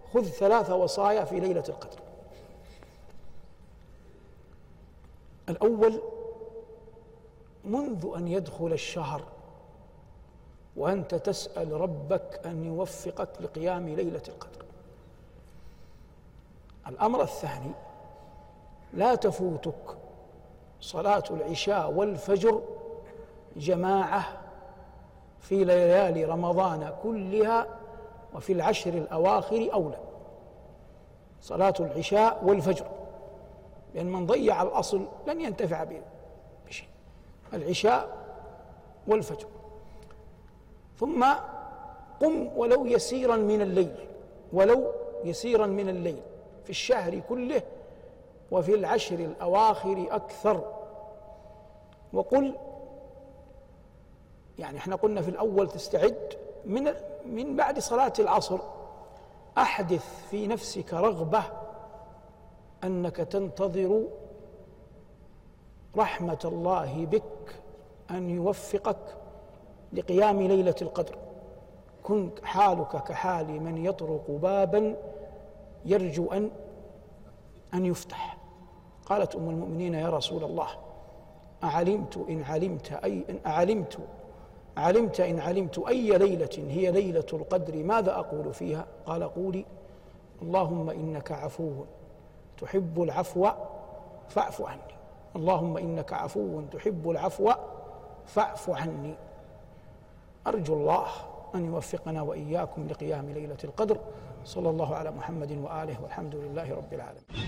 خذ 3 وصايا في ليلة القدر. الأول: منذ أن يدخل الشهر وأنت تسأل ربك أن يوفقك لقيام ليلة القدر. الأمر الثاني: لا تفوتك صلاة العشاء والفجر جماعة في ليالي رمضان كلها، وفي العشر الأواخر أولى. صلاة العشاء والفجر، لأن من ضيع الأصل لن ينتفع بشيء. العشاء والفجر. ثم قم ولو يسيرا من الليل، ولو يسيرا من الليل في الشهر كله، وفي العشر الأواخر أكثر. وقل، يعني احنا قلنا في الأول تستعد من بعد صلاة العصر، أحدث في نفسك رغبة أنك تنتظر رحمة الله بك أن يوفقك لقيام ليلة القدر. كن حالك كحال من يطرق بابا يرجو أن يفتح. قالت أم المؤمنين: يا رسول الله، علمت إن علمت أي ليلة هي ليلة القدر ماذا أقول فيها؟ قال: قولي: اللهم إنك عفو تحب العفو فاعف عني. اللهم إنك عفو تحب العفو فاعف عني. أرجو الله أن يوفقنا وإياكم لقيام ليلة القدر. صلى الله على محمد وآله، والحمد لله رب العالمين.